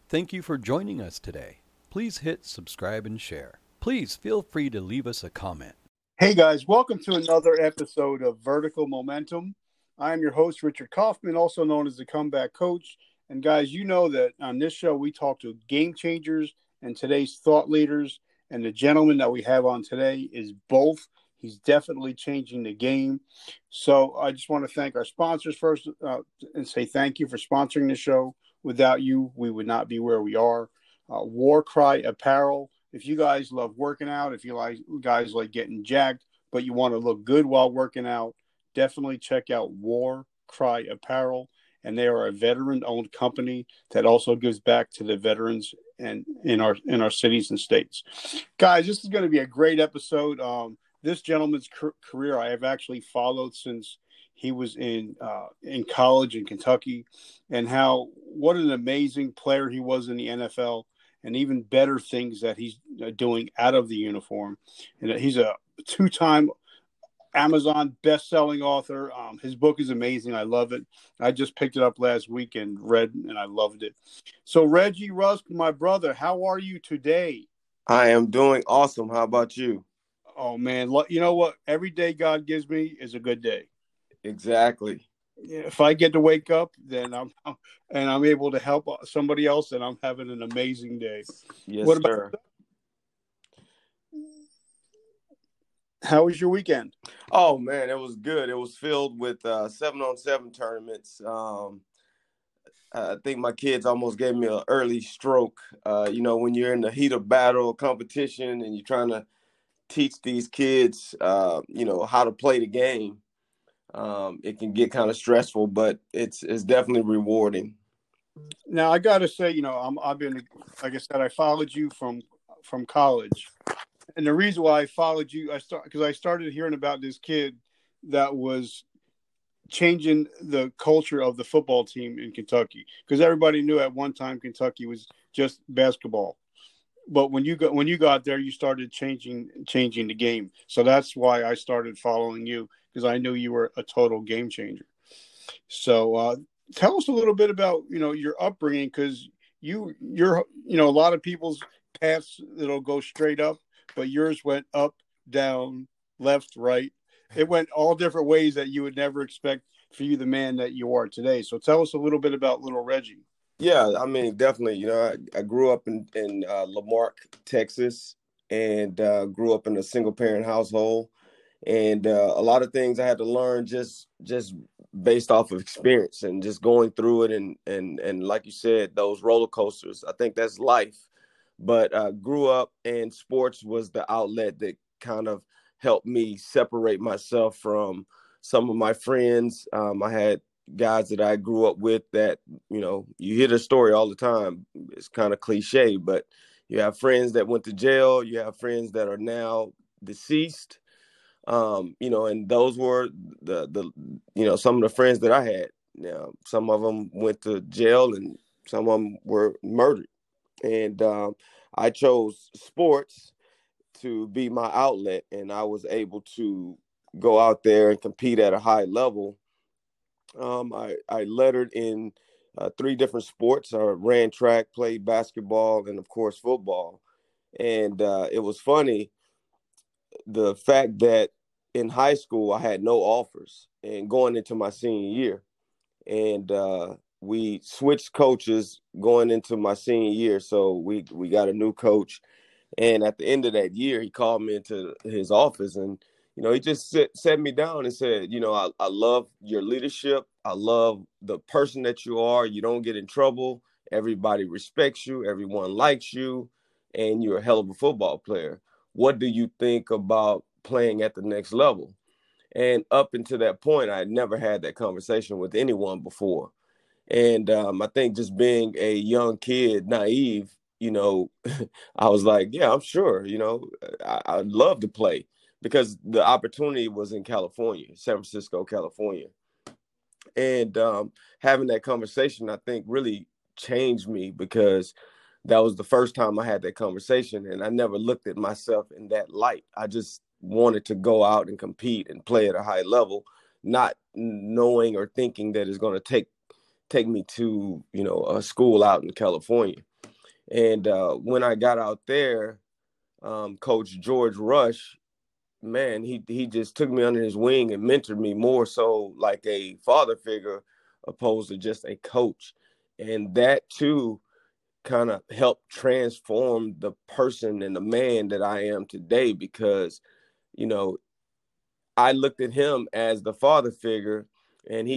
Thank you for joining us today. Please hit subscribe and share. Please feel free to leave us a comment. Hey guys, welcome to another episode of Vertical Momentum. I am your host, Richard Kaufman, also known as the Comeback Coach. And guys, you know that on this show we talk to game changers and today's thought leaders. And the gentleman that we have on today is both. He's definitely changing the game. So I just want to thank our sponsors first and say thank you for sponsoring the show. Without you, we would not be where we are. War Cry Apparel. If you guys love working out, if you guys like getting jacked, but you want to look good while working out, definitely check out War Cry Apparel. And they are a veteran-owned company that also gives back to the veterans and in our cities and states. Guys, this is going to be a great episode. This gentleman's career I have actually followed since he was in college in Kentucky, and what an amazing player he was in the NFL. And even better things that he's doing out of the uniform. And he's a two-time Amazon best-selling author. His book is amazing. I love it. I just picked it up last week and read, and I loved it. So, Reggie Rusk, my brother, how are you today? I am doing awesome. How about you? Oh, man. You know what? Every day God gives me is a good day. Exactly. If I get to wake up, then I'm able to help somebody else, and I'm having an amazing day. Yes, sir. How was your weekend? Oh man, it was good. It was filled with 7-on-7 tournaments. I think my kids almost gave me an early stroke. When you're in the heat of battle, competition, and you're trying to teach these kids, how to play the game. It can get kind of stressful, but it's definitely rewarding. Now I got to say, I've been, like I said, I followed you from college, and the reason why I followed you, because I started hearing about this kid that was changing the culture of the football team in Kentucky, because everybody knew at one time Kentucky was just basketball, but when you got there, you started changing the game. So that's why I started following you, because I knew you were a total game changer. So tell us a little bit about your upbringing, because you're a lot of people's paths that'll go straight up, but yours went up, down, left, right. It went all different ways that you would never expect for you, the man that you are today. So tell us a little bit about little Reggie. Yeah, I mean, definitely. I grew up in Lamarck, Texas, and grew up in a single parent household. And a lot of things I had to learn just based off of experience and just going through it. And like you said, those roller coasters, I think that's life. But grew up, and sports was the outlet that kind of helped me separate myself from some of my friends. I had guys that I grew up with that, you hear the story all the time. It's kind of cliche, but you have friends that went to jail. You have friends that are now deceased. And those were the some of the friends that I had. Now, some of them went to jail and some of them were murdered. And I chose sports to be my outlet, and I was able to go out there and compete at a high level. I lettered in 3 different sports. I ran track, played basketball, and of course football. And it was funny, the fact that in high school I had no offers, and going into my senior year, and we switched coaches going into my senior year. So we got a new coach, and at the end of that year, he called me into his office, and he just sat me down and said, I love your leadership. I love the person that you are. You don't get in trouble. Everybody respects you. Everyone likes you. And you're a hell of a football player. What do you think about playing at the next level? And up until that point, I had never had that conversation with anyone before. And I think just being a young kid, naive, I was like, yeah, I'm sure, I'd love to play, because the opportunity was in California, San Francisco, California. And having that conversation, I think, really changed me, because that was the first time I had that conversation, and I never looked at myself in that light. I just wanted to go out and compete and play at a high level, not knowing or thinking that it's going to take me to, a school out in California. And when I got out there, Coach George Rush, man, he just took me under his wing and mentored me more so like a father figure opposed to just a coach. And that too kind of helped transform the person and the man that I am today, because, you know, I looked at him as the father figure, and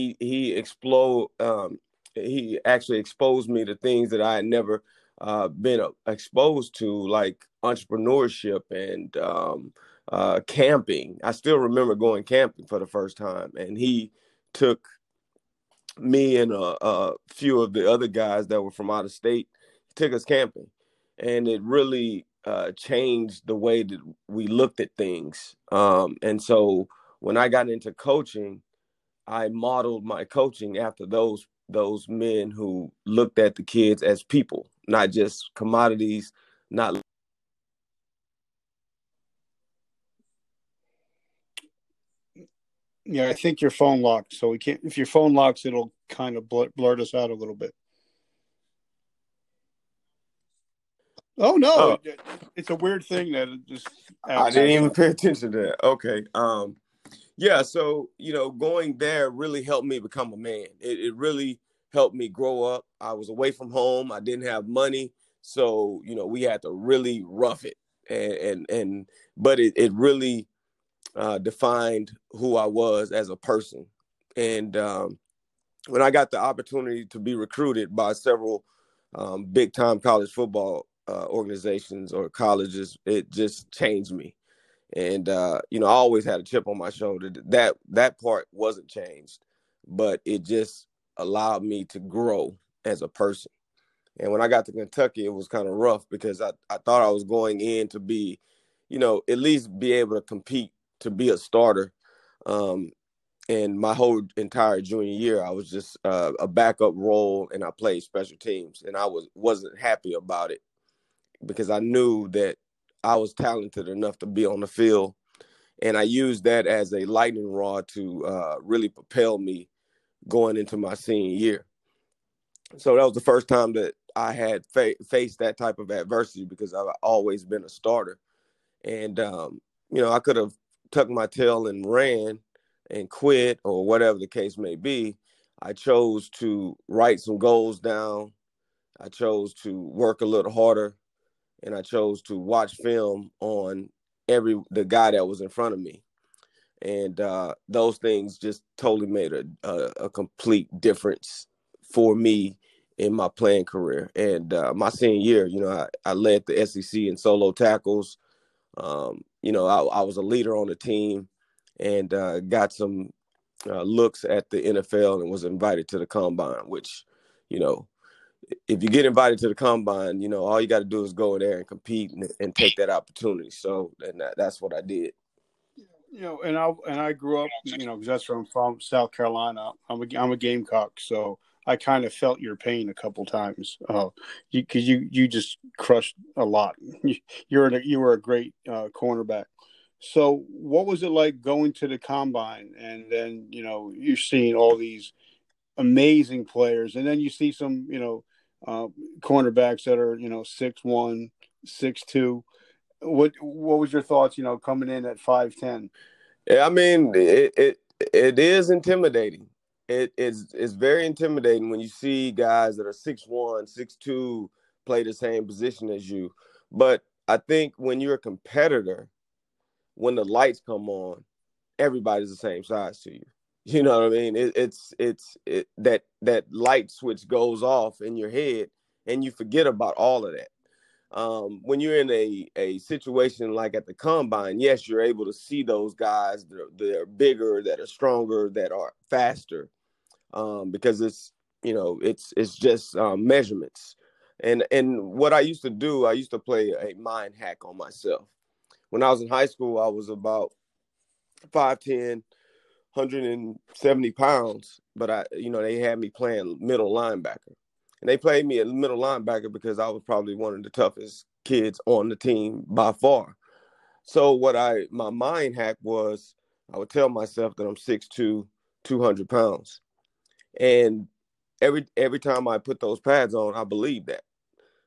he actually exposed me to things that I had never been exposed to, like entrepreneurship and camping. I still remember going camping for the first time, and he took me and a few of the other guys that were from out of state. He took us camping, and it really changed the way that we looked at things. And so when I got into coaching, I modeled my coaching after those men who looked at the kids as people, not just commodities, not. Yeah, I think your phone locked, so we can't. If your phone locks, it'll kind of blurt us out a little bit. Oh no, Oh, it's a weird thing that it just I didn't has. even pay attention to that. Okay. Yeah, so going there really helped me become a man. It really helped me grow up. I was away from home. I didn't have money, so we had to really rough it, and but it really defined who I was as a person. And when I got the opportunity to be recruited by several big time college football organizations or colleges, it just changed me. And I always had a chip on my shoulder. That part wasn't changed, but it just allowed me to grow as a person. And when I got to Kentucky, it was kind of rough because I thought I was going in to be, at least be able to compete to be a starter. And my whole entire junior year, I was just a backup role, and I played special teams, and I wasn't happy about it because I knew that I was talented enough to be on the field, and I used that as a lightning rod to really propel me going into my senior year. So that was the first time that I had faced that type of adversity because I've always been a starter. And, I could have tucked my tail and ran and quit or whatever the case may be. I chose to write some goals down. I chose to work a little harder, and I chose to watch film on the guy that was in front of me. And those things just totally made a complete difference for me in my playing career. And my senior year, I led the SEC in solo tackles. I was a leader on the team, and got some looks at the NFL and was invited to the combine, which, if you get invited to the combine, all you got to do is go there and compete and take that opportunity. So, and that's what I did. And I grew up, because that's where I'm from, South Carolina. I'm a Gamecock, so I kind of felt your pain a couple times. Because you just crushed a lot. You were a great cornerback. So what was it like going to the combine, and then you're seeing all these amazing players, and then you see some cornerbacks that are 6'1", 6'2". What was your thoughts, coming in at 5'10"? Yeah, I mean, it is intimidating. It's very intimidating when you see guys that are 6'1", 6'2", play the same position as you. But I think when you're a competitor, when the lights come on, everybody's the same size to you. You know what I mean? That light switch goes off in your head, and you forget about all of that. When you're in a situation like at the combine, yes, you're able to see those guys that are bigger, that are stronger, that are faster, because it's just measurements. And what I used to do, I used to play a mind hack on myself. When I was in high school, I was about 5'10", 170 pounds, but they had me playing middle linebacker. And they played me at middle linebacker because I was probably one of the toughest kids on the team by far. So my mind hack was, I would tell myself that I'm 6'2", 200 pounds. And every time I put those pads on, I believed that.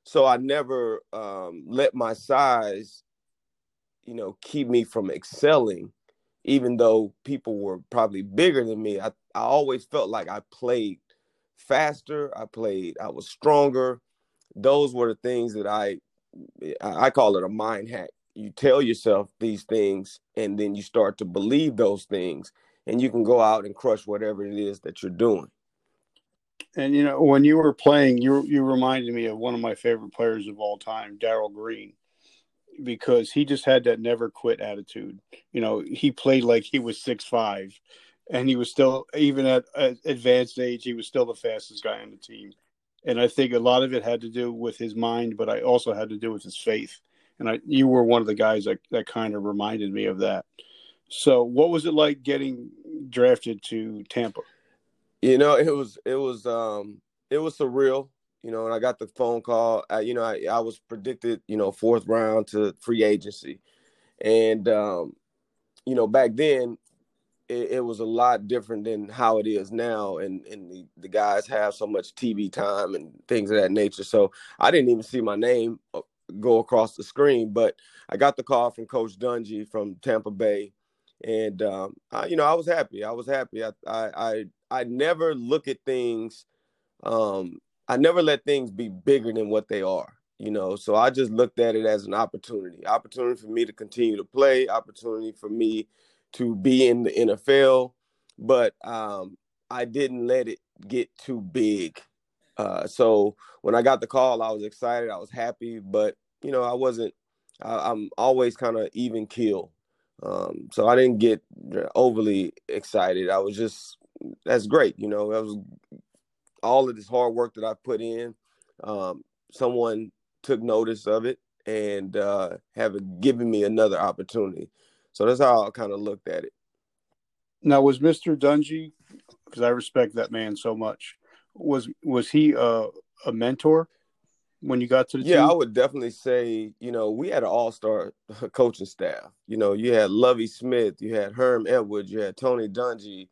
So I never let my size, keep me from excelling, even though people were probably bigger than me. I always felt like I played faster. I was stronger. Those were the things that I call it a mind hack. You tell yourself these things, and then you start to believe those things, and you can go out and crush whatever it is that you're doing. And when you were playing, you reminded me of one of my favorite players of all time, Darrell Green, because he just had that never quit attitude. He played like he was 6'5", and he was still, even at advanced age, he was still the fastest guy on the team. And I think a lot of it had to do with his mind, but I also had to do with his faith. And you were one of the guys that kind of reminded me of that. So what was it like getting drafted to Tampa? It was surreal. And I got the phone call. I was predicted, fourth round to free agency, and back then it was a lot different than how it is now, and the guys have so much TV time and things of that nature. So I didn't even see my name go across the screen, but I got the call from Coach Dungy from Tampa Bay, and I was happy. I never look at things. I never let things be bigger than what they are. So I just looked at it as an opportunity for me to continue to play, opportunity for me to be in the NFL, but I didn't let it get too big. So when I got the call, I was excited, I was happy, but I wasn't. I'm always kind of even keel, so I didn't get overly excited. I was just, that's great, that was all of this hard work that I put in. Someone took notice of it and have given me another opportunity. So that's how I kind of looked at it. Now, was Mr. Dungy, because I respect that man so much, was he a mentor when you got to the team? Yeah, I would definitely say, we had an all-star coaching staff. You had Lovie Smith, you had Herm Edwards, you had Tony Dungy,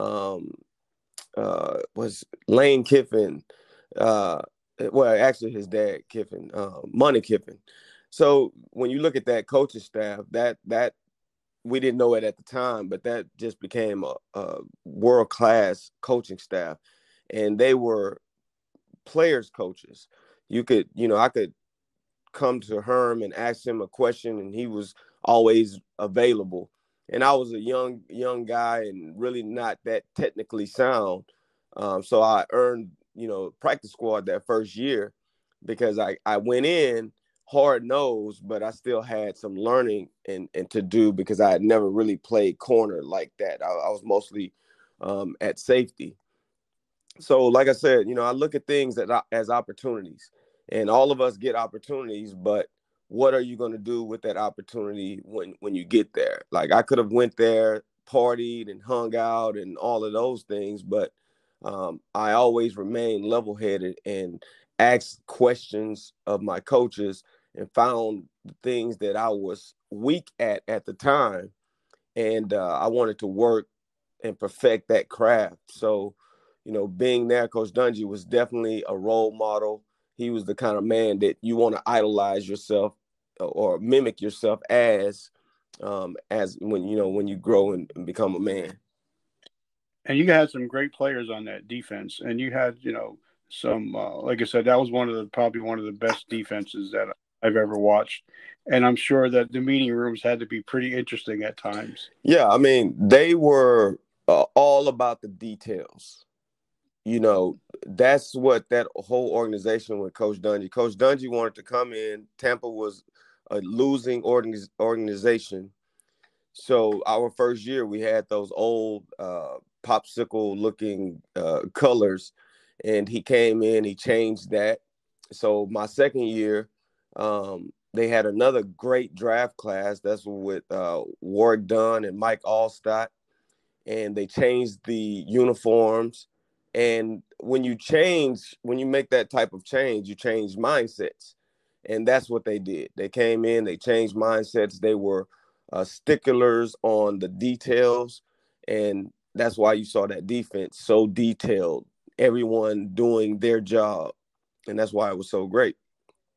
was Lane Kiffin, actually his dad, Kiffin, Money Kiffin. So when you look at that coaching staff, that we didn't know it at the time, but that just became a world-class coaching staff. And they were players coaches. I could come to Herm and ask him a question, and he was always available. And I was a young guy and really not that technically sound. So I earned, practice squad that first year because I went in hard nosed, but I still had some learning and to do because I had never really played corner like that. I was mostly at safety. So like I said, I look at things as opportunities, and all of us get opportunities, but what are you going to do with that opportunity when you get there? Like I could have went there, partied and hung out and all of those things, but I always remained level-headed and asked questions of my coaches and found the things that I was weak at the time. And I wanted to work and perfect that craft. So, being there, Coach Dungy was definitely a role model. He was the kind of man that you want to idolize yourself or mimic yourself as when you grow and become a man. And you had some great players on that defense, and you had some like I said, that was probably one of the best defenses that I've ever watched. And I'm sure that the meeting rooms had to be pretty interesting at times. Yeah, I mean, they were all about the details. That's what that whole organization with Coach Dungy wanted to come in. Tampa was a losing organization. So our first year, we had those old popsicle looking colors, and he came in, he changed that. So my second year, they had another great draft class. That's with Warrick Dunn and Mike Alstott, and they changed the uniforms. And when you make that type of change, you change mindsets. And that's what they did. They came in, they changed mindsets. They were sticklers on the details. And that's why you saw that defense so detailed, everyone doing their job. And that's why it was so great.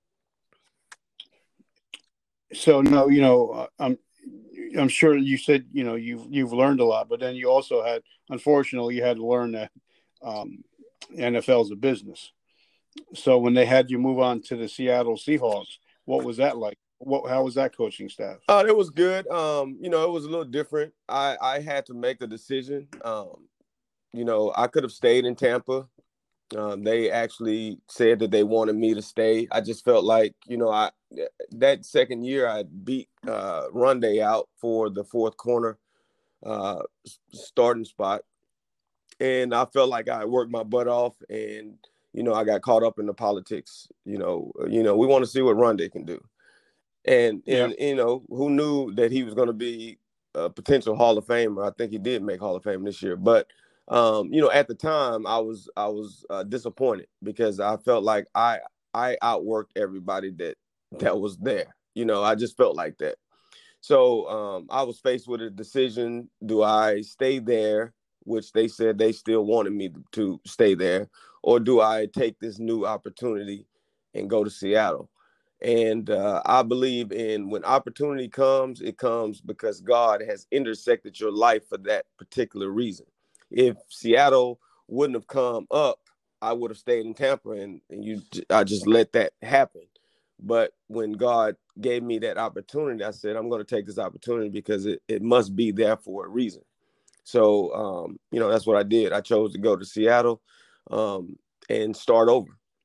So no, I'm sure you said you've learned a lot, but then you also had, unfortunately, you had to learn that um, NFL is a business. So when they had you move on to the Seattle Seahawks, what was that like? How was that coaching staff? It was good. It was a little different. I had to make a decision. I could have stayed in Tampa. They actually said that they wanted me to stay. I just felt like, that second year I beat Runday out for the fourth corner starting spot. And I felt like I worked my butt off, and, I got caught up in the politics. We want to see what Runday can do. And Yeah. who knew that he was going to be a potential Hall of Famer? I think he did make Hall of Fame this year. But at the time, I was disappointed because I felt like I outworked everybody that was there. I just felt like that. So I was faced with a decision: do I stay there, which they said they still wanted me to stay there, or do I take this new opportunity and go to Seattle? And I believe in when opportunity comes, it comes because God has intersected your life for that particular reason. If Seattle wouldn't have come up, I would have stayed in Tampa, and I just let that happen. But when God gave me that opportunity, I said, I'm going to take this opportunity because it must be there for a reason. So, that's what I did. I chose to go to Seattle and start over.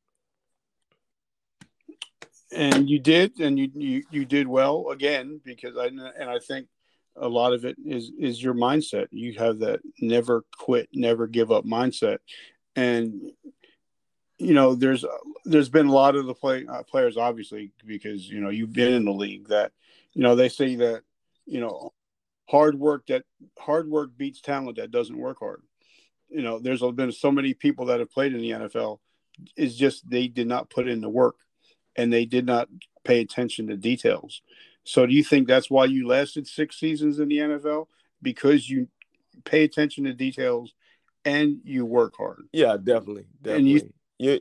And you did, and you did well again, because I think a lot of it is your mindset. You have that never quit, never give up mindset, and there's been a lot of the players, obviously, because you've been in the league, that they say that you know hard work beats talent that doesn't work hard. There's been so many people that have played in the NFL. It's just they did not put in the work, and they did not pay attention to details. So do you think that's why you lasted 6 seasons in the NFL? Because you pay attention to details and you work hard. Yeah, definitely. And you You,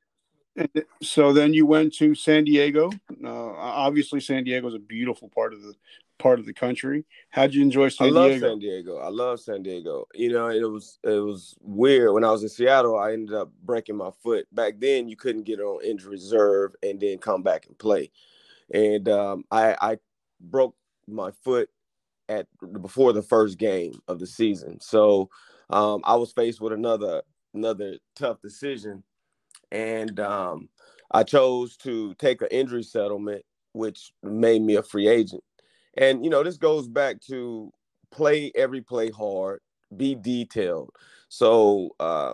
so then you went to San Diego. Obviously, San Diego is a beautiful part of the country. How'd you enjoy I San love Diego? San Diego. I love San Diego. It was weird. When I was in Seattle, I ended up breaking my foot. Back then, you couldn't get on injury reserve and then come back and play. And I broke my foot before the first game of the season. So I was faced with another tough decision, and I chose to take an injury settlement, which made me a free agent. And this goes back to play every play hard, be detailed. So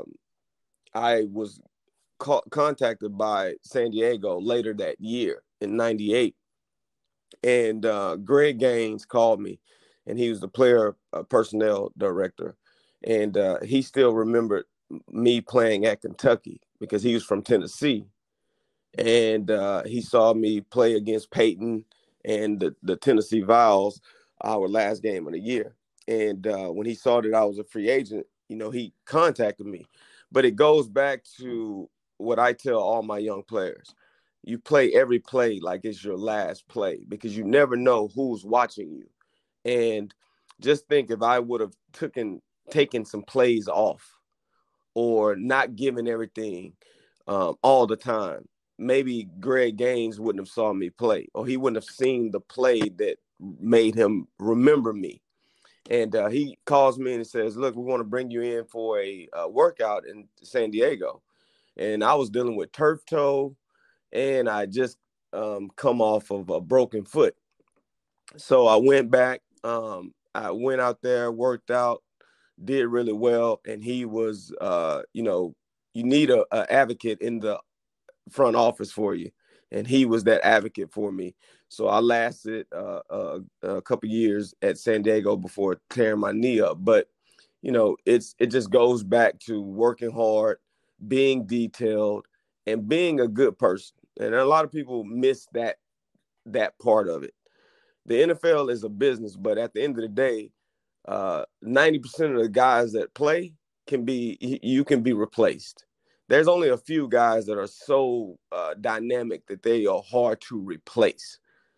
I was contacted by San Diego later that year in '98, and Greg Gaines called me, and he was the player personnel director, and he still remembered me playing at Kentucky because he was from Tennessee, and he saw me play against Peyton and the Tennessee Vols, our last game of the year. And when he saw that I was a free agent, he contacted me. But it goes back to what I tell all my young players: you play every play like it's your last play, because you never know who's watching you. And just think, if I would have taken some plays off, or not given everything all the time, maybe Greg Gaines wouldn't have saw me play, or he wouldn't have seen the play that made him remember me. And he calls me and says, look, we want to bring you in for a workout in San Diego. And I was dealing with turf toe, and I just come off of a broken foot. So I went back. I went out there, worked out, did really well. And he was, you need a advocate in the front office for you. And he was that advocate for me. So I lasted a couple years at San Diego before tearing my knee up. But, it just goes back to working hard, being detailed, and being a good person. And a lot of people miss that part of it. The NFL is a business, but at the end of the day, 90% of the guys that play you can be replaced. There's only a few guys that are so dynamic that they are hard to replace.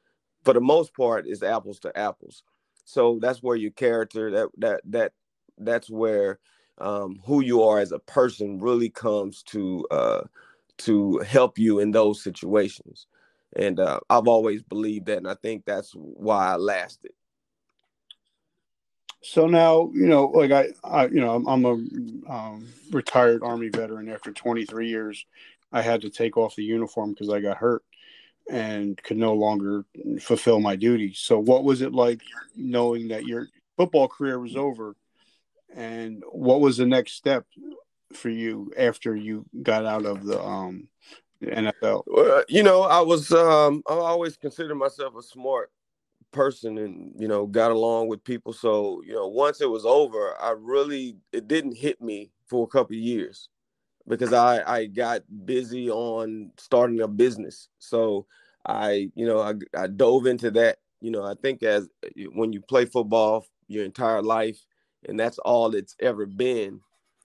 for the most part, is apples to apples. So that's where your character, that's where who you are as a person really comes to help you in those situations. And I've always believed that, and I think that's why I lasted. So now, like I'm a retired Army veteran. After 23 years, I had to take off the uniform because I got hurt and could no longer fulfill my duties. So what was it like knowing that your football career was over, and what was the next step for you after you got out of the NFL? Well, I always considered myself a smart person, and got along with people. So once it was over, it didn't hit me for a couple of years because I got busy on starting a business. So I dove into that. I think as when you play football your entire life, and that's all it's ever been,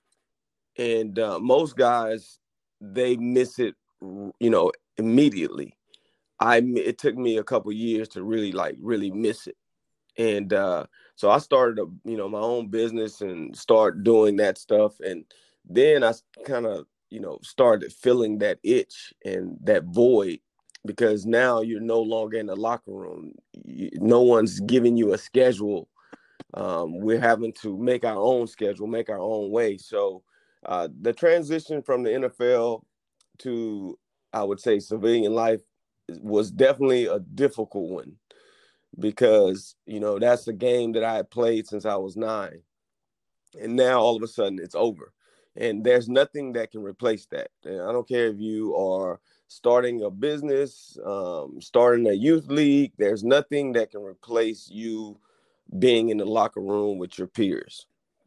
and most guys, they miss it immediately. It took me a couple years to really miss it. And so I started my own business and start doing that stuff. And then I kind of started feeling that itch and that void, because now you're no longer in the locker room. No one's giving you a schedule. We're having to make our own schedule, make our own way. So the transition from the NFL to, I would say, civilian life was definitely a difficult one, because that's a game that I had played since I was 9, and now all of a sudden it's over, and there's nothing that can replace that. And I don't care if you are starting a business, starting a youth league, there's nothing that can replace you being in the locker room with your peers.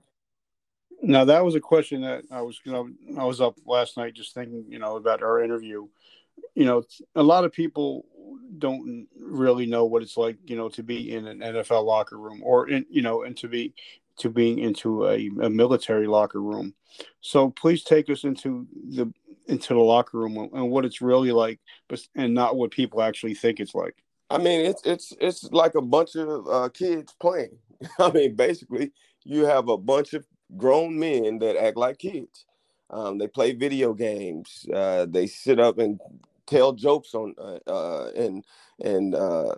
Now that was a question that I was up last night just thinking, about our interview. A lot of people don't really know what it's like, to be in an NFL locker room, or and to being into a military locker room. So please take us into the locker room and what it's really like, and not what people actually think it's like. I mean, it's like a bunch of kids playing. I mean, basically, you have a bunch of grown men that act like kids. They play video games. They sit up and tell jokes on and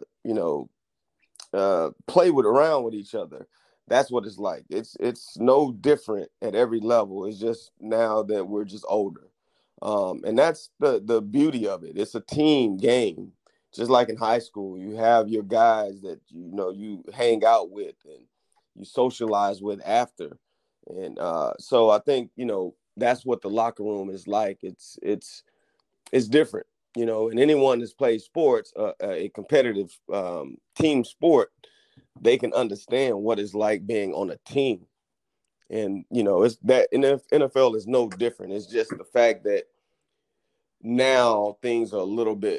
play around with each other. That's what it's like. It's no different at every level. It's just now that we're just older, and that's the beauty of it. It's a team game, just like in high school. You have your guys that you hang out with and you socialize with after, and so I think that's what the locker room is like. It's different, and anyone that's played sports, a competitive team sport, they can understand what it's like being on a team. And it's that in the NFL is no different. It's just the fact that now things are a little bit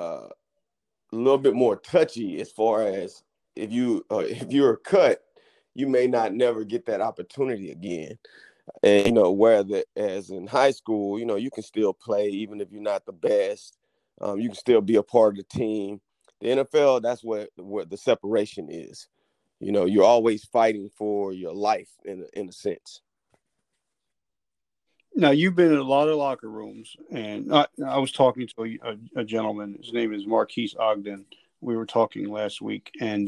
more touchy, as far as if you're cut, you may not never get that opportunity again. And as in high school, you can still play even if you're not the best. You can still be a part of the team. The NFL, that's where the separation is. You're always fighting for your life in a sense. Now, you've been in a lot of locker rooms, and I was talking to a gentleman. His name is Marquise Ogden. We were talking last week, and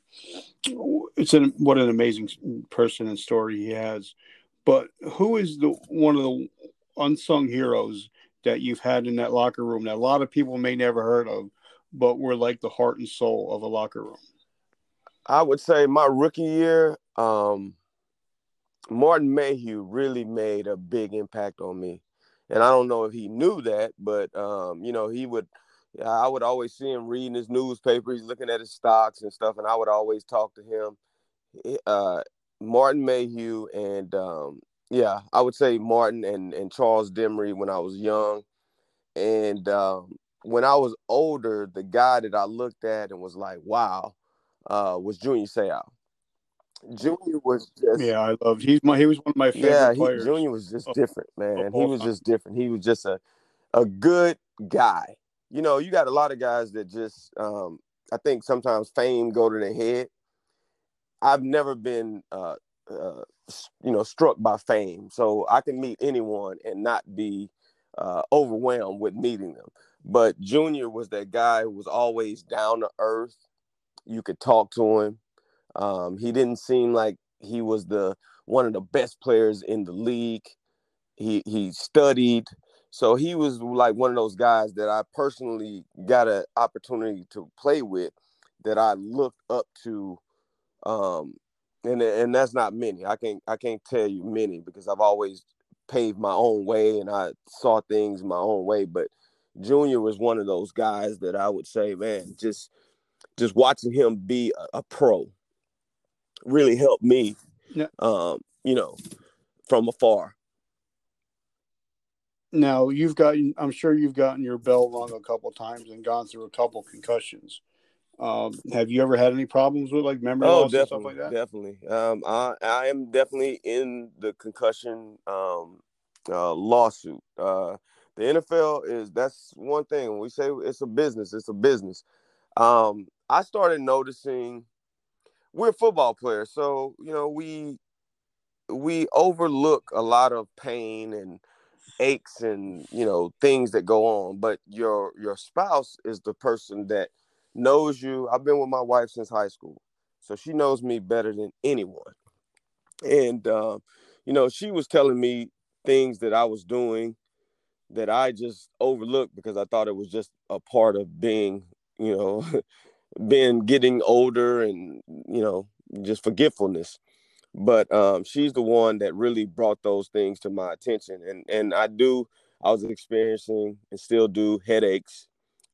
what an amazing person and story he has. But who is one of the unsung heroes that you've had in that locker room that a lot of people may never heard of, but were like the heart and soul of a locker room? I would say my rookie year, Martin Mayhew really made a big impact on me. And I don't know if he knew that, but, I would always see him reading his newspaper. He's looking at his stocks and stuff, and I would always talk to him. Martin Mayhew and, I would say Martin and Charles Demery when I was young. And when I was older, the guy that I looked at and was like, wow, was Junior Seau. Junior was just I loved. He was one of my favorite players. Junior was just different, man. He was just different. He was just a good guy. You got a lot of guys that just I think sometimes fame go to their head. I've never been, struck by fame. So I can meet anyone and not be overwhelmed with meeting them. But Junior was that guy who was always down to earth. You could talk to him. He didn't seem like he was one of the best players in the league. He studied. So he was like one of those guys that I personally got an opportunity to play with, that I looked up to. And that's not many. I can't tell you many, because I've always paved my own way and I saw things my own way. But Junior was one of those guys that I would say, man, just watching him be a pro really helped me, Yeah. From afar. Now I'm sure you've gotten your bell rung a couple times and gone through a couple concussions. Have you ever had any problems with like memory loss and stuff like that? Definitely. I am definitely in the concussion lawsuit. The NFL that's one thing. When we say it's a business, it's a business. I started noticing, we're football players, so we overlook a lot of pain and aches and things that go on. But your spouse is the person that knows you. I've been with my wife since high school, so she knows me better than anyone. And she was telling me things that I was doing that I just overlooked because I thought it was just a part of being, getting older and just forgetfulness. But she's the one that really brought those things to my attention. And I was experiencing and still do headaches,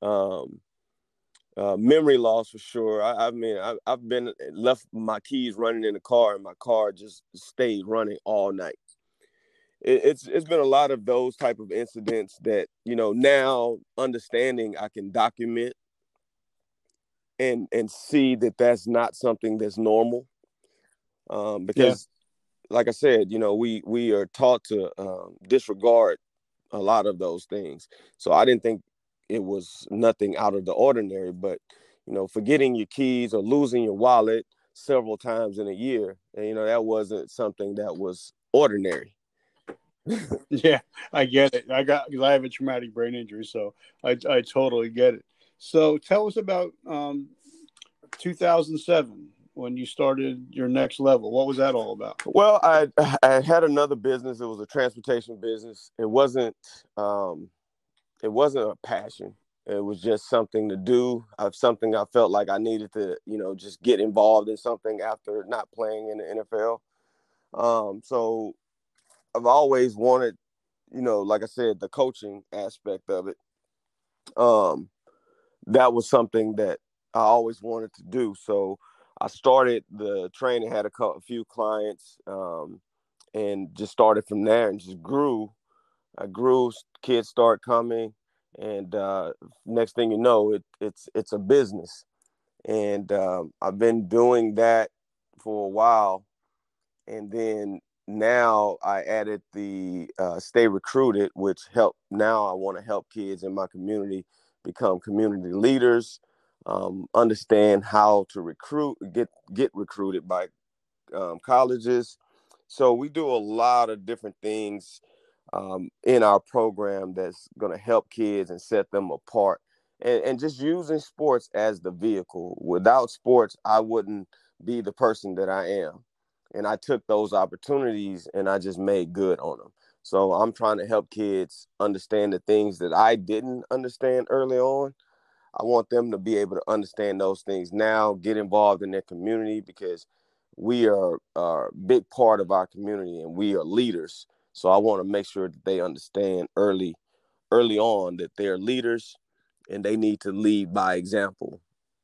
memory loss for sure. I've been left my keys running in the car, and my car just stayed running all night. It's been a lot of those type of incidents that, now understanding, I can document and see that that's not something that's normal. Because like I said, we are taught to disregard a lot of those things. So I didn't think it was nothing out of the ordinary, but, forgetting your keys or losing your wallet several times in a year, and, that wasn't something that was ordinary. Yeah, I get it. Because I have a traumatic brain injury, so I totally get it. So tell us about 2007, when you started your next level. What was that all about? Well, I had another business. It was a transportation business. It wasn't a passion. It was just something to do. Something I felt like I needed to, just get involved in something after not playing in the NFL. So I've always wanted, like I said, the coaching aspect of it. That was something that I always wanted to do. So I started the training, had a few clients, and just started from there and just grew. I grew, kids start coming, and next thing you know, it's a business. And I've been doing that for a while. And then now I added the Stay Recruited, which now I want to help kids in my community become community leaders, understand how to get recruited by colleges. So we do a lot of different things in our program that's going to help kids and set them apart, and just using sports as the vehicle. Without sports, I wouldn't be the person that I am. And I took those opportunities and I just made good on them. So I'm trying to help kids understand the things that I didn't understand early on. I want them to be able to understand those things now, get involved in their community, because we are a big part of our community and we are leaders. So I want to make sure that they understand early on that they're leaders and they need to lead by example.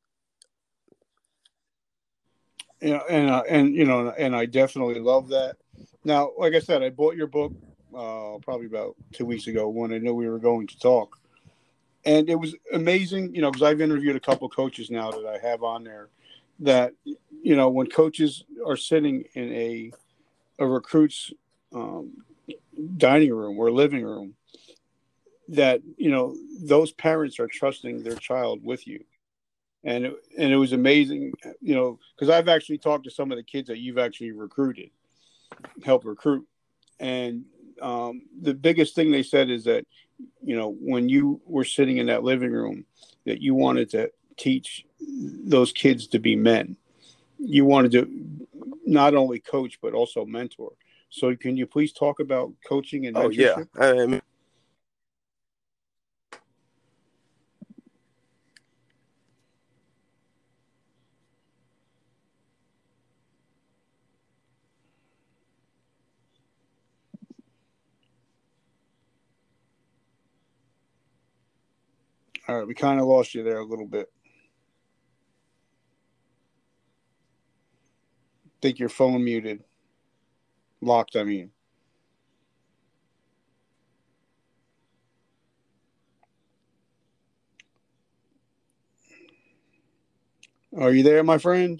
Yeah, and I definitely love that. Now, like I said, I bought your book probably about 2 weeks ago when I knew we were going to talk, and it was amazing. Because I've interviewed a couple coaches now that I have on there. That when coaches are sitting in a recruit's dining room or living room, that those parents are trusting their child with you. and it was amazing, because I've actually talked to some of the kids that you've actually helped recruit, and the biggest thing they said is that when you were sitting in that living room, that you wanted to teach those kids to be men. You wanted to not only coach but also mentor. So can you please talk about coaching and mentorship? Oh yeah. All right, we kind of lost you there a little bit. I think your phone muted. Locked, I mean. Are you there, my friend?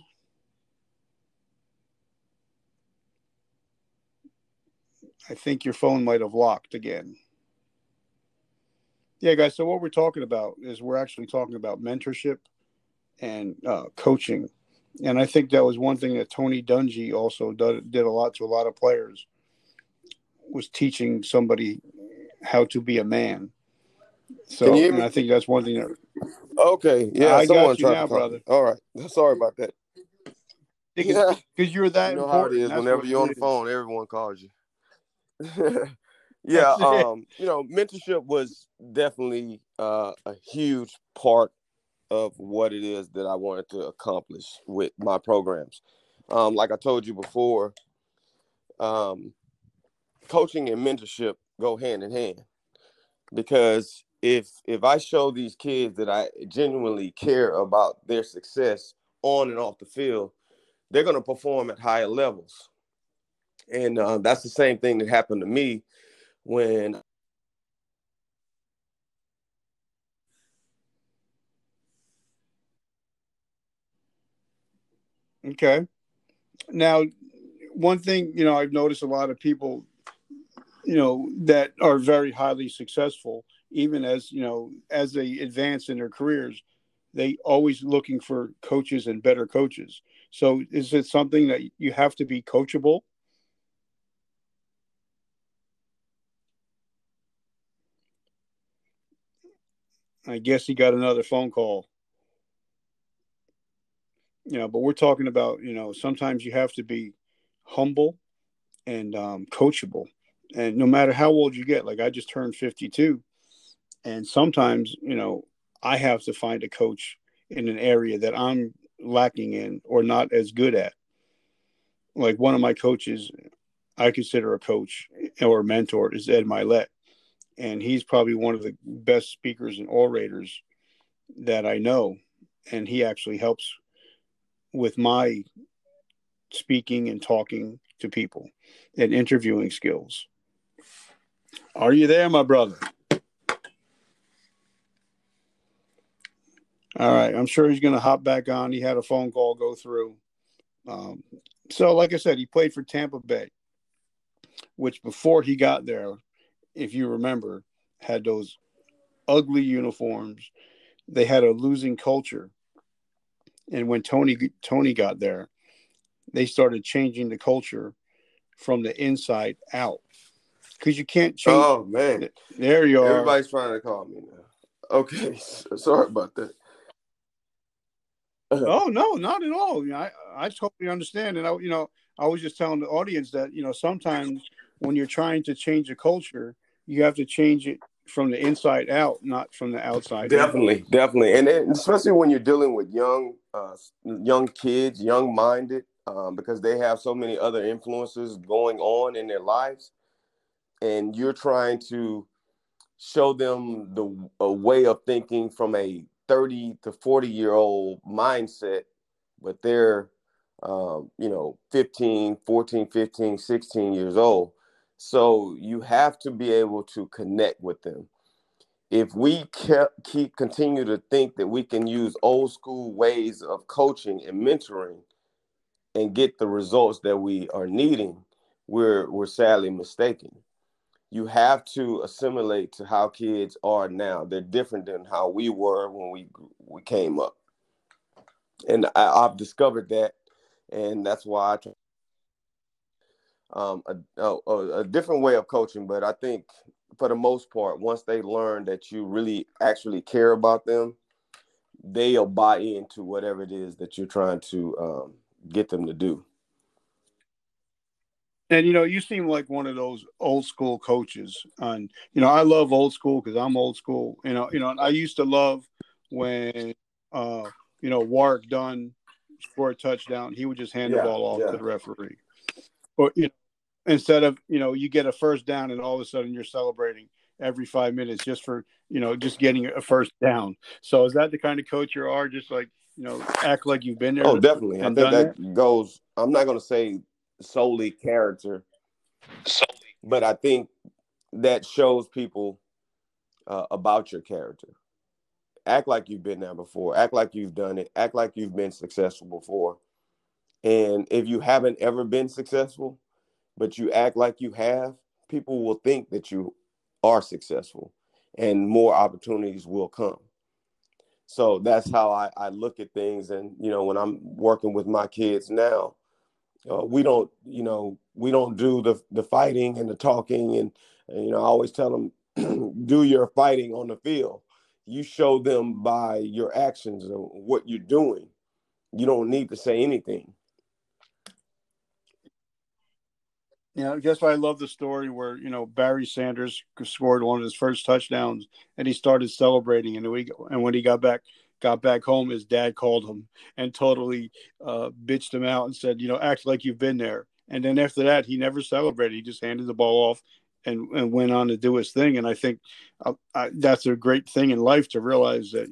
I think your phone might have locked again. Yeah, guys, so what we're talking about is we're actually talking about mentorship and coaching. And I think that was one thing that Tony Dungy also did a lot to a lot of players, was teaching somebody how to be a man. Can you So, hear and me? I think that's one thing that. Okay, yeah, I someone got you tried to now, call me. brother. All right, sorry about that. Because you're that You know how it important. is. That's Whenever what you're on it the is. phone, everyone calls you. Yeah, That's it. mentorship was definitely a huge part of what it is that I wanted to accomplish with my programs. Like I told you before, coaching and mentorship go hand in hand, because if I show these kids that I genuinely care about their success on and off the field, they're going to perform at higher levels. And that's the same thing that happened to me when. Okay. Now, one thing, I've noticed a lot of people, that are very highly successful, even as they advance in their careers, they always looking for coaches and better coaches. So is it something that you have to be coachable? I guess he got another phone call. But we're talking about, sometimes you have to be humble and coachable. And no matter how old you get, like I just turned 52, and sometimes, I have to find a coach in an area that I'm lacking in or not as good at. Like one of my coaches, I consider a coach or a mentor, is Ed Milet. And he's probably one of the best speakers and orators that I know. And he actually helps with my speaking and talking to people and interviewing skills. Are you there, my brother? All right. I'm sure he's going to hop back on. He had a phone call go through. So, like I said, he played for Tampa Bay, which before he got there, if you remember, had those ugly uniforms. They had a losing culture. And when Tony got there, they started changing the culture from the inside out. Because you can't change. Oh man, there you are. Everybody's trying to call me now. Okay, sorry about that. Oh no, not at all. I totally understand, and I was just telling the audience that sometimes when you're trying to change a culture, you have to change it from the inside out, not from the outside in. Definitely, and especially when you're dealing with young kids, young-minded, because they have so many other influences going on in their lives, and you're trying to show them a way of thinking from a 30 to 40-year-old mindset, but they're 15, 14, 15, 16 years old. So you have to be able to connect with them. If we continue to think that we can use old school ways of coaching and mentoring and get the results that we are needing, we're sadly mistaken. You have to assimilate to how kids are now. They're different than how we were when we came up. And I've discovered that, and that's why I try a different way of coaching. But I think for the most part, once they learn that you really actually care about them, they'll buy into whatever it is that you're trying to get them to do. And you seem like one of those old school coaches. And I love old school because I'm old school. And I used to love when Warwick Dunn scored a touchdown. He would just hand the Yeah, ball off yeah. to the referee. But instead of you get a first down and all of a sudden you're celebrating every 5 minutes just for just getting a first down. So is that the kind of coach you are? Just like act like you've been there Oh, definitely. I and think done that. that goes. I'm not going to say solely character, but I think that shows people about your character. Act like you've been there before. Act like you've done it. Act like you've been successful before. And if you haven't ever been successful, but you act like you have, people will think that you are successful and more opportunities will come. So that's how I look at things. And, when I'm working with my kids now, we don't do the fighting and the talking. And I always tell them, do your fighting on the field. You show them by your actions and what you're doing. You don't need to say anything. Guess what? I love the story where Barry Sanders scored one of his first touchdowns, and he started celebrating. And when he got back home, his dad called him and totally bitched him out and said, act like you've been there. And then after that, he never celebrated. He just handed the ball off and went on to do his thing. And I think that's a great thing in life to realize that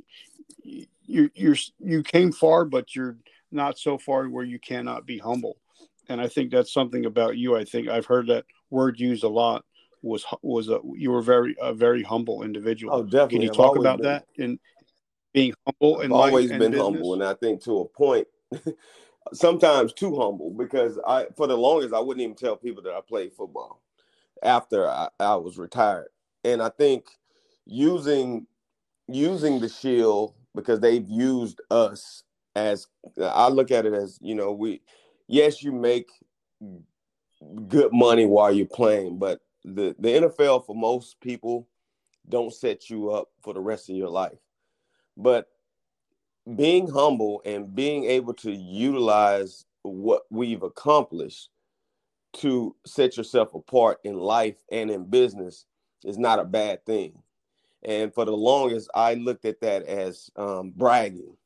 you came far, but you're not so far where you cannot be humble. And I think that's something about you. I think I've heard that word used a lot. You were a very humble individual. Oh, Can definitely. you talk about that in being humble I've in life always and been humble, business? and I think to a point, sometimes too humble, because for the longest, I wouldn't even tell people that I played football after I was retired. And I think using the shield, because they've used us as, I look at it as, yes, you make good money while you're playing, but the NFL for most people don't set you up for the rest of your life. But being humble and being able to utilize what we've accomplished to set yourself apart in life and in business is not a bad thing. And for the longest, I looked at that as bragging.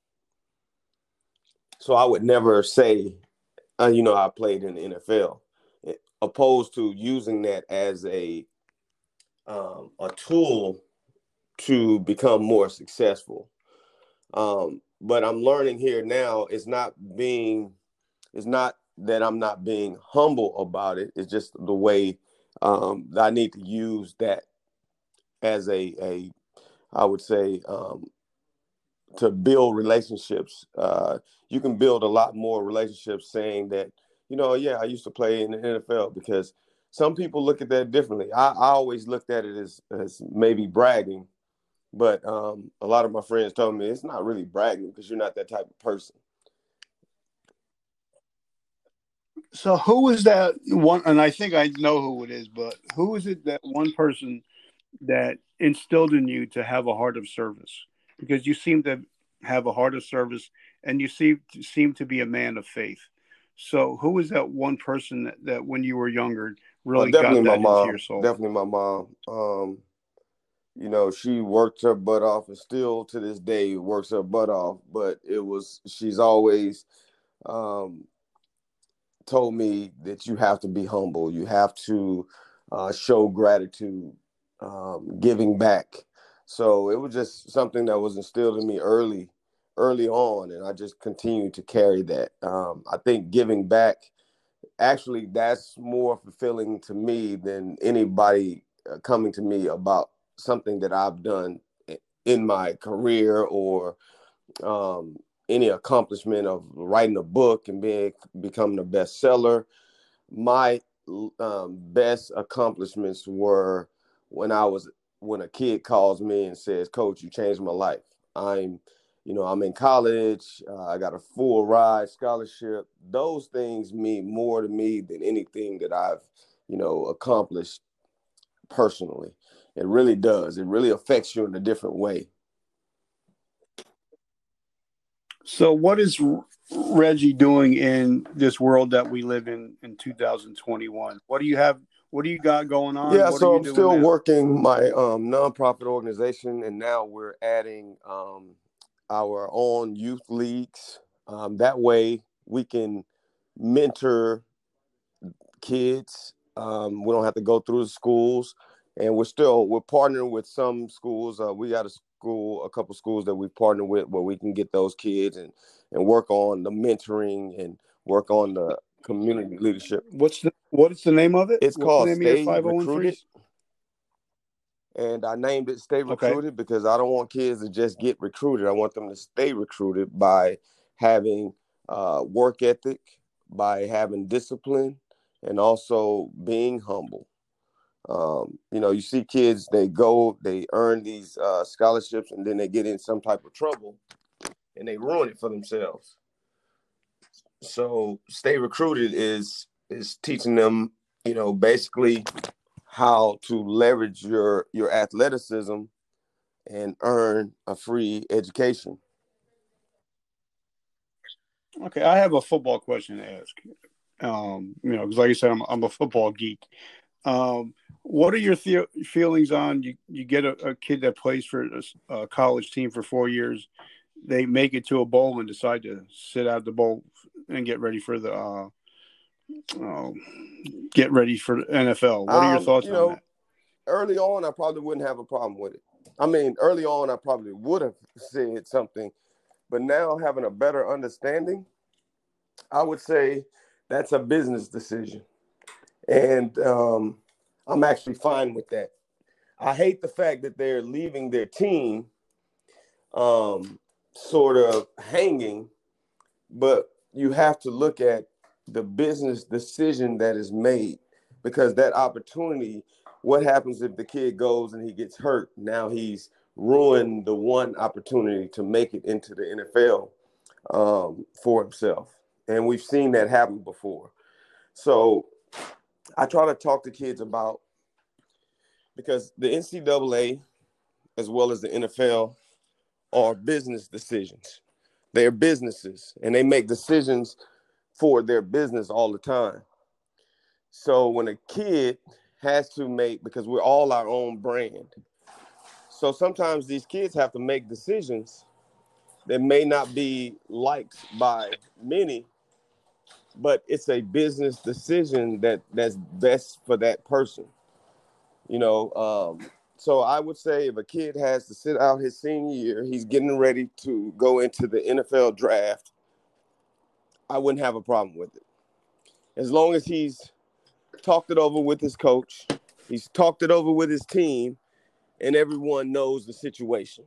So I would never say, I played in the NFL, opposed to using that as a tool to become more successful. But I'm learning here now, it's not that I'm not being humble about it. It's just the way I need to use that as I would say, to build relationships. You can build a lot more relationships saying that, yeah, I used to play in the NFL, because some people look at that differently. I always looked at it as maybe bragging, but a lot of my friends told me it's not really bragging because you're not that type of person. So who is that one? And I think I know who it is, but who is it, that one person that instilled in you to have a heart of service? Because you seem to have a heart of service, and you seem to be a man of faith. So who is that one person that when you were younger really Definitely got my that into your mom. soul? Definitely my mom. She worked her butt off, and still to this day works her butt off. But she's always told me that you have to be humble. You have to show gratitude, giving back. So it was just something that was instilled in me early on, and I just continue to carry that. I think giving back, actually, that's more fulfilling to me than anybody coming to me about something that I've done in my career, or any accomplishment of writing a book and becoming a bestseller. My best accomplishments were when a kid calls me and says, "Coach, you changed my life. I'm I'm in college. I got a full ride scholarship. Those things mean more to me than anything that I've, accomplished personally. It really does. It really affects you in a different way. So, what is Reggie doing in this world that we live in 2021? What do you have? What do you got going on? Yeah, What are so you I'm doing still now? working my nonprofit organization, and now we're adding our own youth leagues. That way, we can mentor kids. We don't have to go through the schools, and we're partnering with some schools. We got a couple schools that we partner with where we can get those kids and work on the mentoring and work on the community leadership. What is the name of it? It's What's the called name of your Stay 501(c)(3)s? Recruited. And I named it Stay Okay. Recruited because I don't want kids to just get recruited. I want them to stay recruited by having work ethic, by having discipline, and also being humble. You see kids, they earn these scholarships, and then they get in some type of trouble, and they ruin it for themselves. So Stay Recruited is teaching them, basically how to leverage your athleticism and earn a free education. Okay, I have a football question to ask. Because like I said, I'm a football geek. What are your feelings on you get a kid that plays for a college team for 4 years, they make it to a bowl and decide to sit out the bowl and get ready for the NFL. What are your thoughts on that? Early on, I probably wouldn't have a problem with it. I mean, early on, I probably would have said something, but now having a better understanding, I would say that's a business decision. And I'm actually fine with that. I hate the fact that they're leaving their team sort of hanging, but you have to look at the business decision that is made, because that opportunity, what happens if the kid goes and he gets hurt? Now he's ruined the one opportunity to make it into the NFL for himself. And we've seen that happen before. So I try to talk to kids about, because the NCAA as well as the NFL are business decisions. They are businesses, and they make decisions for their business all the time. So when a kid has to make, because we're all our own brand, so sometimes these kids have to make decisions that may not be liked by many, but it's a business decision that's best for that person. So I would say if a kid has to sit out his senior year, he's getting ready to go into the NFL draft, I wouldn't have a problem with it. As long as he's talked it over with his coach, he's talked it over with his team, and everyone knows the situation.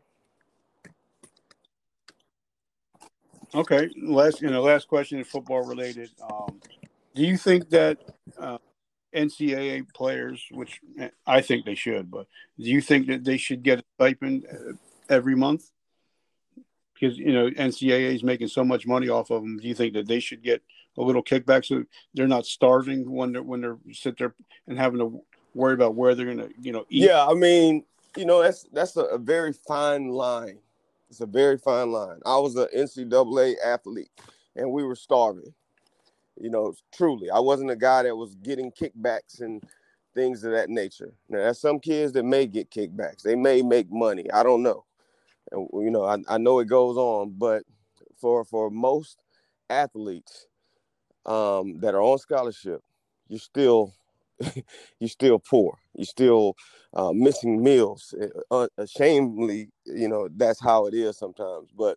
Okay, last question is football related. Do you think that NCAA players, which I think they should, but do you think that they should get a stipend every month? Because NCAA is making so much money off of them. Do you think that they should get a little kickback so they're not starving when they're sit there and having to worry about where they're gonna eat? Yeah, I mean, that's a very fine line. It's a very fine line. I was an NCAA athlete, and we were starving. Truly, I wasn't a guy that was getting kickbacks and things of that nature. Now, there's some kids that may get kickbacks. They may make money. I don't know. And, I know it goes on, but for most athletes that are on scholarship, you're still poor. You're still missing meals. Ashamedly, that's how it is sometimes. But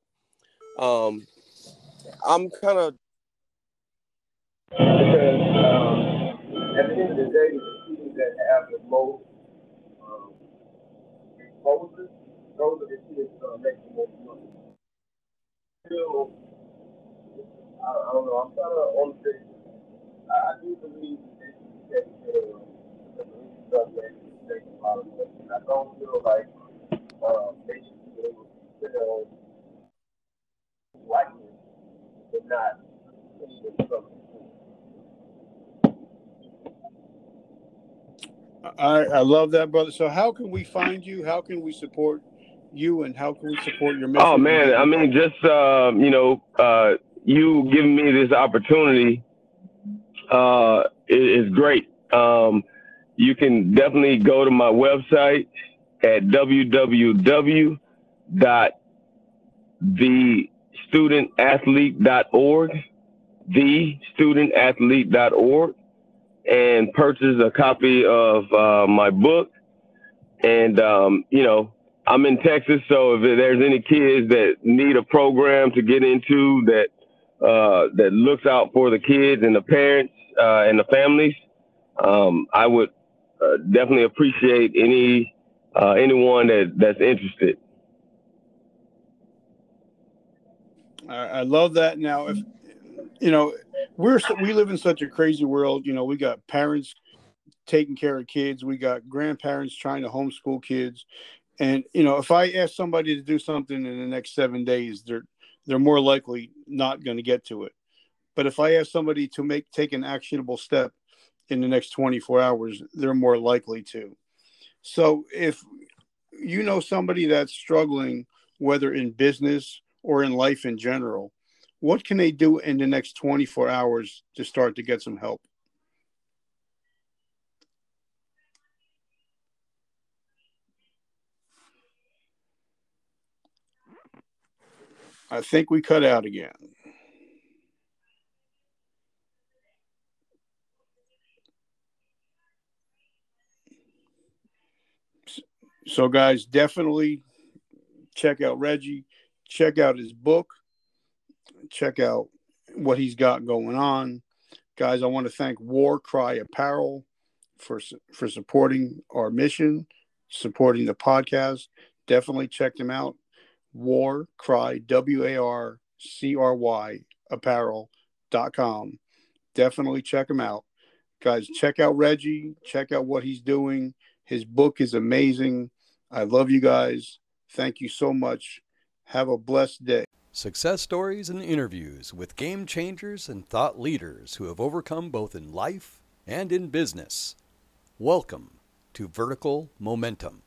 I'm kind of, because at the end of the day, the teams that have the most exposure, those are the kids that are making the most money. Still, I don't know. I'm kind of on the fence. I do believe that you take care of the stuff that you take a lot of money. I don't feel like they should be able to sell not anything from I love that, brother. So how can we find you? How can we support you, and how can we support your Oh mission and man, get I your book? mean, just you giving me this opportunity is great. You can definitely go to my website at www.thestudentathlete.org, thestudentathlete.org, and purchase a copy of my book. And, I'm in Texas, so if there's any kids that need a program to get into that looks out for the kids and the parents and the families, I would definitely appreciate anyone that's interested. I love that. Now, if we live in such a crazy world. We got parents taking care of kids, we got grandparents trying to homeschool kids, and if I ask somebody to do something in the next 7 days, they're more likely not going to get to it. But if I ask somebody to take an actionable step in the next 24 hours, they're more likely to. So if you know somebody that's struggling, whether in business or in life in general, what can they do in the next 24 hours to start to get some help? I think we cut out again. So, guys, definitely check out Reggie, check out his book, check out what he's got going on. Guys, I want to thank War Cry Apparel for supporting our mission, supporting the podcast. Definitely check them out. War Cry, WARCRY apparel.com. Definitely check him out. Guys, check out Reggie. Check out what he's doing. His book is amazing. I love you guys. Thank you so much. Have a blessed day. Success stories and interviews with game changers and thought leaders who have overcome both in life and in business. Welcome to Vertical Momentum.